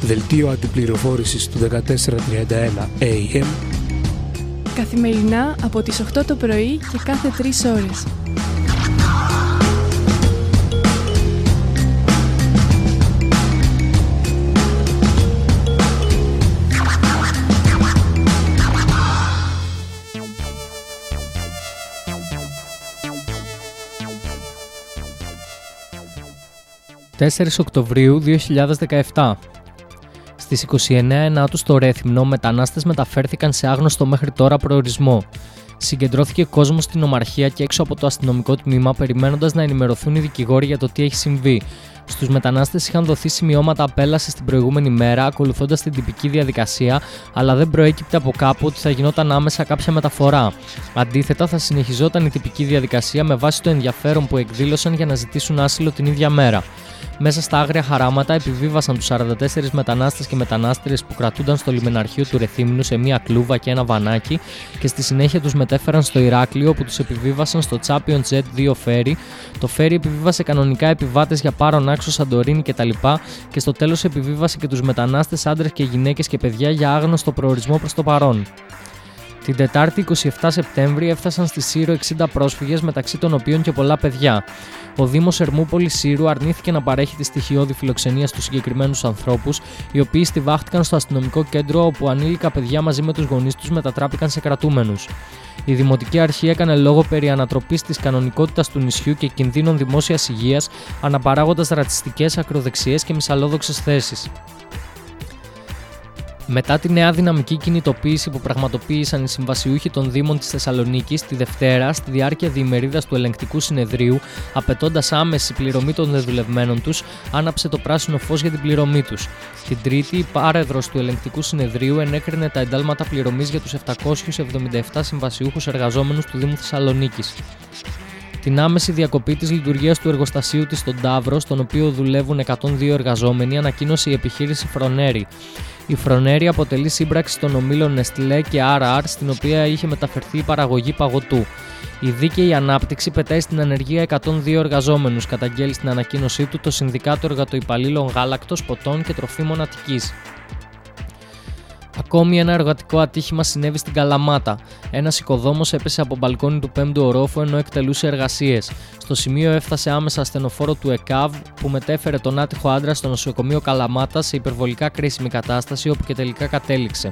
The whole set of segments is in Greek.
δελτίο αντιπληροφόρησης του 1431 AM, καθημερινά από τις 8 το πρωί και κάθε 3 ώρες. ...4 Οκτωβρίου 2017. Στις 29 Ενάτου στο Ρέθυμνο, μετανάστες μεταφέρθηκαν σε άγνωστο μέχρι τώρα προορισμό. Συγκεντρώθηκε κόσμος στην ομαρχία και έξω από το αστυνομικό τμήμα, περιμένοντας να ενημερωθούν οι δικηγόροι για το τι έχει συμβεί. Στους μετανάστες είχαν δοθεί σημειώματα απέλασης την προηγούμενη μέρα, ακολουθώντας την τυπική διαδικασία, αλλά δεν προέκυπτε από κάπου ότι θα γινόταν άμεσα κάποια μεταφορά. Αντίθετα, θα συνεχιζόταν η τυπική διαδικασία με βάση το ενδιαφέρον που εκδήλωσαν για να ζητήσουν άσυλο την ίδια μέρα. Μέσα στα άγρια χαράματα επιβίβασαν τους 44 μετανάστες και μετανάστερες που κρατούνταν στο λιμεναρχείο του Ρεθύμνου σε μία κλούβα και ένα βανάκι και στη συνέχεια τους μετέφεραν στο Ηράκλειο, όπου τους επιβίβασαν στο Champion Jet 2 φέρι. Το φέρι επιβίβασε κανονικά επιβάτες για Πάρον, Άξο, Σαντορίνη κτλ. Και στο τέλος επιβίβασε και τους μετανάστες άντρες και γυναίκες και παιδιά για άγνωστο προορισμό προς το παρόν. Την Τετάρτη 27 Σεπτέμβρη έφτασαν στη Σύρο 60 πρόσφυγες, μεταξύ των οποίων και πολλά παιδιά. Ο Δήμος Ερμούπολης Σύρου αρνήθηκε να παρέχει τη στοιχειώδη φιλοξενία στους συγκεκριμένους ανθρώπους, οι οποίοι στιβάχτηκαν στο αστυνομικό κέντρο, όπου ανήλικα παιδιά μαζί με τους γονείς τους μετατράπηκαν σε κρατούμενους. Η Δημοτική Αρχή έκανε λόγο περί ανατροπής της κανονικότητας του νησιού και κινδύνων δημόσιας υγείας, αναπαράγοντας ρατσιστικές, ακροδεξιές και μυσαλλόδοξες θέσεις. Μετά τη νέα δυναμική κινητοποίηση που πραγματοποίησαν οι συμβασιούχοι των Δήμων της Θεσσαλονίκης τη Δευτέρα, στη διάρκεια διημερίδας του ελεγκτικού συνεδρίου, απαιτώντας άμεση πληρωμή των δεδουλευμένων τους, άναψε το πράσινο φως για την πληρωμή τους. Την Τρίτη, η πάρεδρος του ελεγκτικού συνεδρίου ενέκρινε τα εντάλματα πληρωμής για τους 777 συμβασιούχους εργαζόμενους του Δήμου Θεσσαλονίκης. Την άμεση διακοπή της λειτουργίας του εργοστασίου της στον Ταύρο, στον οποίο δουλεύουν 102 εργαζόμενοι, ανακοίνωσε η επιχείρηση Φρονέρι. Η Φρονέρι αποτελεί σύμπραξη των ομίλων Nestlé και RR, στην οποία είχε μεταφερθεί η παραγωγή παγωτού. Η δίκαιη ανάπτυξη πετάει στην ανεργία 102 εργαζόμενους, καταγγέλει στην ανακοίνωσή του το Συνδικάτο Εργατοϊπαλλήλων Γάλακτος, Ποτών και Τροφίμων Αττικής. Ακόμη ένα εργατικό ατύχημα συνέβη στην Καλαμάτα. Ένας οικοδόμος έπεσε από μπαλκόνι του 5ου ορόφου ενώ εκτελούσε εργασίες. Στο σημείο έφτασε άμεσα ασθενοφόρο του ΕΚΑΒ, που μετέφερε τον άτυχο άντρα στο νοσοκομείο Καλαμάτα σε υπερβολικά κρίσιμη κατάσταση, όπου και τελικά κατέληξε.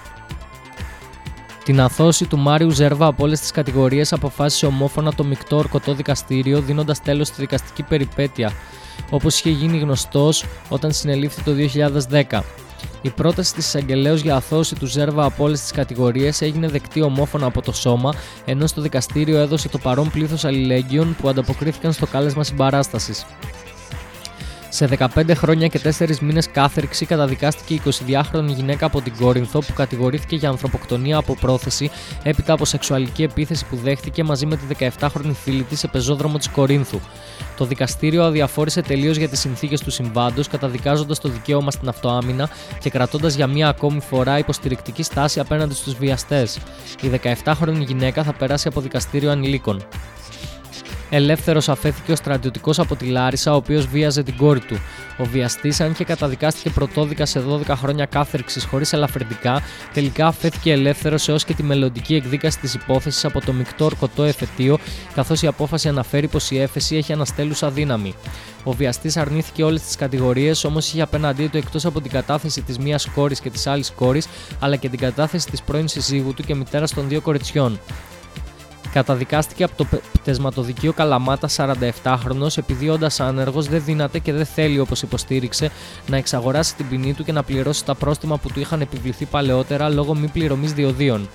Την αθώωση του Μάριου Ζέρβα από όλες τις κατηγορίες αποφάσισε ομόφωνα το μεικτό ορκωτό δικαστήριο, δίνοντας τέλος στη δικαστική περιπέτεια, όπως είχε γίνει γνωστός όταν συνελήφθη το 2010. Η πρόταση της εισαγγελέως για αθώωση του Ζέρβα από όλες τις κατηγορίες έγινε δεκτή ομόφωνα από το Σώμα, ενώ στο δικαστήριο έδωσε το παρόν πλήθος αλληλέγγυων που ανταποκρίθηκαν στο κάλεσμα συμπαράστασης. Σε 15 χρόνια και 4 μήνες κάθερξη καταδικάστηκε η 22χρονη γυναίκα από την Κόρινθο, που κατηγορήθηκε για ανθρωποκτονία από πρόθεση έπειτα από σεξουαλική επίθεση που δέχτηκε μαζί με τη 17χρονη φίλη της σε πεζόδρομο της Κορίνθου. Το δικαστήριο αδιαφόρησε τελείως για τις συνθήκες του συμβάντος, καταδικάζοντας το δικαίωμα στην αυτοάμυνα και κρατώντας για μία ακόμη φορά υποστηρικτική στάση απέναντι στους βιαστές. Η 17χρονη γυναίκα θα περάσει από δικαστήριο ανηλίκων. Ελεύθερος αφέθηκε ο στρατιωτικός από τη Λάρισα, ο οποίος βίαζε την κόρη του. Ο βιαστής, αν και καταδικάστηκε πρωτόδικα σε 12 χρόνια κάθερξης χωρίς ελαφρυντικά, τελικά αφέθηκε ελεύθερος έως και τη μελλοντική εκδίκαση της υπόθεσης από το μεικτό ορκωτό εφετείο, καθώς η απόφαση αναφέρει πως η έφεση έχει αναστέλουσα δύναμη. Ο βιαστής αρνήθηκε όλες τις κατηγορίες, όμως είχε απέναντί του εκτός από την κατάθεση της μίας κόρης και της άλλης κόρης, αλλά και την κατάθεση της πρώην συζύγου του και μητέρας των 2 κοριτσιών. Καταδικάστηκε από το πτεσματοδικείο Καλαμάτα 47χρονος, επειδή όντας άνεργος δεν δύναται και δεν θέλει, όπως υποστήριξε, να εξαγοράσει την ποινή του και να πληρώσει τα πρόστιμα που του είχαν επιβληθεί παλαιότερα λόγω μη πληρωμής διοδίων.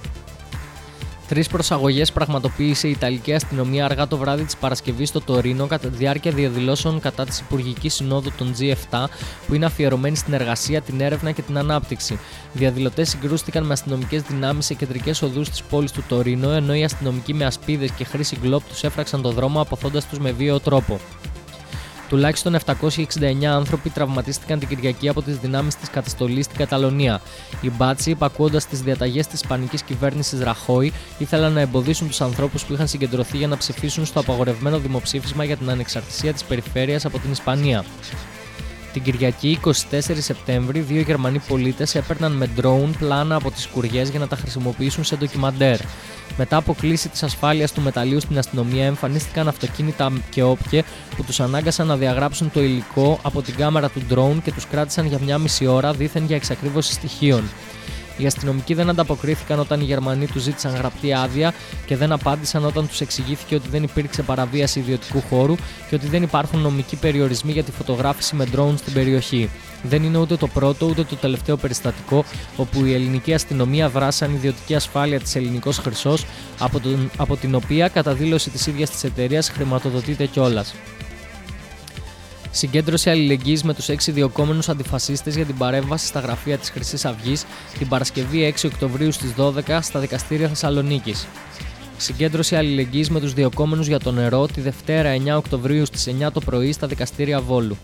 3 προσαγωγές πραγματοποίησε η Ιταλική αστυνομία αργά το βράδυ της Παρασκευής στο Τωρίνο κατά τη διάρκεια διαδηλώσεων κατά της Υπουργικής Συνόδου των G7, που είναι αφιερωμένη στην εργασία, την έρευνα και την ανάπτυξη. Διαδηλωτές συγκρούστηκαν με αστυνομικές δυνάμεις σε κεντρικές οδούς της πόλης του Τωρίνο, ενώ οι αστυνομικοί με ασπίδες και χρήση γκλόπ τους έφραξαν το δρόμο, αποθώντας τους με βίαιο τρόπο. Τουλάχιστον 769 άνθρωποι τραυματίστηκαν την Κυριακή από τις δυνάμεις της καταστολής στην Καταλωνία. Οι μπάτσοι, υπακούοντας τις διαταγές της ισπανικής κυβέρνησης Ραχόη, ήθελαν να εμποδίσουν τους ανθρώπους που είχαν συγκεντρωθεί για να ψηφίσουν στο απαγορευμένο δημοψήφισμα για την ανεξαρτησία της περιφέρειας από την Ισπανία. Την Κυριακή 24 Σεπτέμβρη, 2 Γερμανοί πολίτες έπαιρναν με drone πλάνα από τις σκουριές για να τα χρησιμοποιήσουν σε ντοκιμαντέρ. Μετά από κλίση της ασφάλειας του μεταλλείου στην αστυνομία, εμφανίστηκαν αυτοκίνητα και όπια που τους ανάγκασαν να διαγράψουν το υλικό από την κάμερα του drone και τους κράτησαν για μια μισή ώρα δήθεν για εξακρίβωση στοιχείων. Οι αστυνομικοί δεν ανταποκρίθηκαν όταν οι Γερμανοί τους ζήτησαν γραπτή άδεια και δεν απάντησαν όταν τους εξηγήθηκε ότι δεν υπήρξε παραβίαση ιδιωτικού χώρου και ότι δεν υπάρχουν νομικοί περιορισμοί για τη φωτογράφηση με drone στην περιοχή. Δεν είναι ούτε το πρώτο ούτε το τελευταίο περιστατικό όπου η ελληνική αστυνομία δράσει σαν ιδιωτική ασφάλεια της Ελληνικός Χρυσός, από την οποία, κατά δήλωση της ίδιας της εταιρείας, χρηματοδοτείται κιόλας. Συγκέντρωση αλληλεγγύης με τους 6 διωκόμενους αντιφασίστες για την παρέμβαση στα γραφεία της Χρυσής Αυγής την Παρασκευή 6 Οκτωβρίου στις 12 στα δικαστήρια Θεσσαλονίκης. Συγκέντρωση αλληλεγγύης με τους διωκόμενους για το νερό τη Δευτέρα 9 Οκτωβρίου στις 9 το πρωί στα δικαστήρια Βόλου.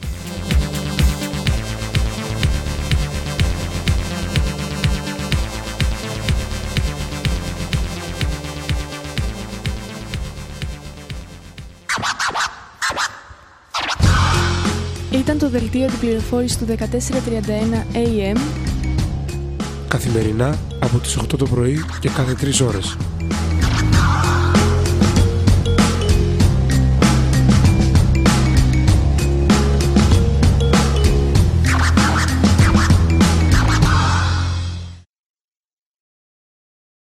Ήταν το δελτίο πληροφόρησης του 1431 AM καθημερινά από τις 8 το πρωί και κάθε 3 ώρες.